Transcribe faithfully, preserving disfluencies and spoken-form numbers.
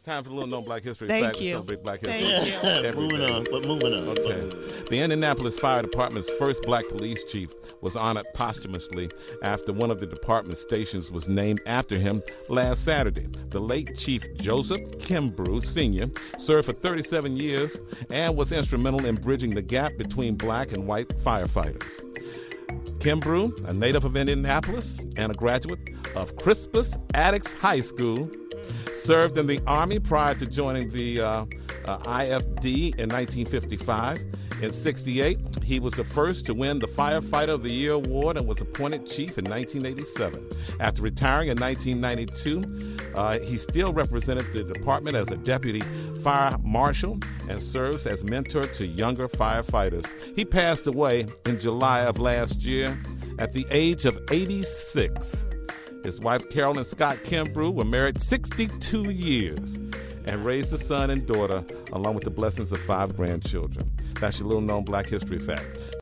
Time for a little known Black History Thank fact. you. Celebrate Black History. Thank Every moving day. on, but moving on. Okay. The Indianapolis Fire Department's first black police chief was honored posthumously after one of the department's stations was named after him last Saturday. The late Chief Joseph Kimbrough, Senior served for thirty-seven years and was instrumental in bridging the gap between black and white firefighters. Kimbrough, a native of Indianapolis and a graduate of Crispus Attucks High School, served in the Army prior to joining the uh, uh, I F D in nineteen fifty-five. In sixty-eight, he was the first to win the Firefighter of the Year award and was appointed chief in nineteen eighty-seven. After retiring in nineteen ninety-two, uh, he still represented the department as a deputy fire marshal and serves as mentor to younger firefighters. He passed away in July of last year at the age of eighty-six. His wife, Carolyn Scott Kimbrough, were married sixty-two years and raised a son and daughter, along with the blessings of five grandchildren. That's your little known Black History fact.